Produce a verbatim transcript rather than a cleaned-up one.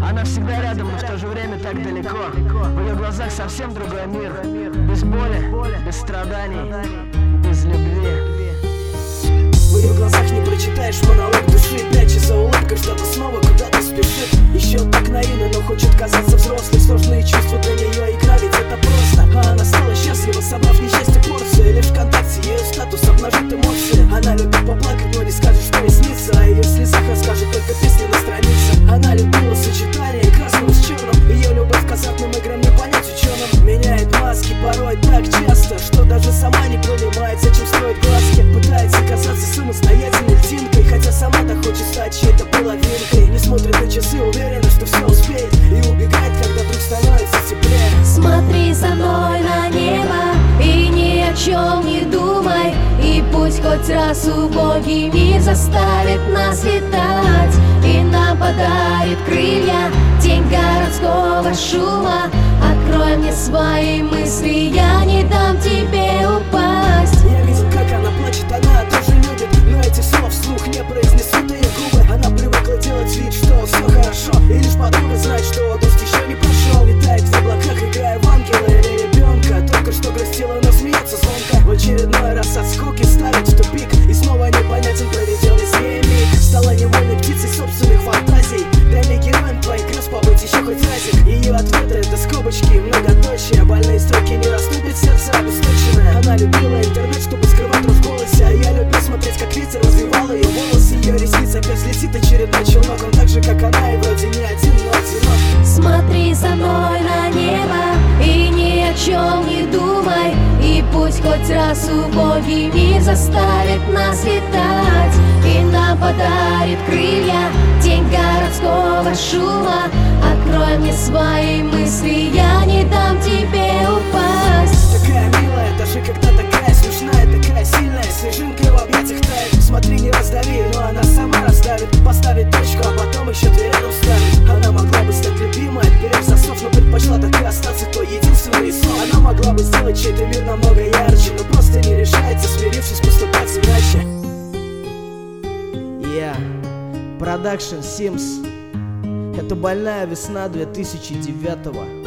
Она всегда рядом, но в то же время так далеко. В ее глазах совсем другой мир. Без боли, без страданий, без любви. В ее глазах не прочитаешь монолог души. Пряча за улыбкой, что-то снова куда-то спешит. Еще так наивно, но хочет казаться взрослой. Сложные чувства для нее игра, ведь это просто. А она стала счастлива, собрав несчастье порции. Лишь ВКонтакте ее статус обнажит эмоции. Она любит поплакать, но не скажет, что ей снится. О ее слезах расскажет только песни на странице. Она любила сочетание красного с черным. Ее любовь к азартным играм не понять ученым. Меняет маски порой так часто, что даже сама не понимает, зачем строит глазки. Пытается казаться самостоятельной птинкой, хотя сама-то хочет стать чьей-то половинкой. Не смотрит на часы, уверена, что все успеет, и убегает, когда вдруг становится теплее. Смотри за мной на небо и ни о чем не думай. И пусть хоть раз убогий мир заставит нас летать, и нам подарит крылья тень городского шума. Открой мне свои мысли, я не дам тебе упасть. Я видел, как она плачет, она тоже любит, но этих слов вслух не произнесут ее губы. Она привыкла делать вид, что все хорошо, и лишь подруга знает, что дождь еще не прошел. Летает в облаках, играя в ангела или ребенка. Только что грустила, но смеется звонко. В очередной раз от скуки ставит в тупик, и снова непонятен проведенный с ней миг. Стала невольной птицей собственных фантазий. Дай мне героем твоих грез побыть еще хоть разик. Ее ответы — это скобочки, многоточие. Больные строки не раступят, сердце обесточенное. Она любила интернет, чтобы скрывать дрожь в голосе, а я любил смотреть, как ветер развивал ее волосы. Ее ресниц опять летит очередной челнок. Он так же, как она, и вроде не один, но одинок. Смотри за мной на небо и ни о чем не думай. И пусть хоть раз убогий мир заставит нас летать, и нам подарит крылья тень городского шума. Открой мне свои мысли, я не дам тебе упасть. Такая милая, даже когда такая смешная, такая сильная, снежинка в объятиях тает. Смотри, не раздави, но она сама раздавит. Поставить точку, а потом еще дверь рядом ставит. Она могла бы стать любимой, отперев засов, но предпочла так и остаться той единственной из снов. Она могла бы сделать чей-то мир намного ярче, но просто не решается, смирившись поступать иначе. Я, Production Sims. Это больная весна две тысячи девятого.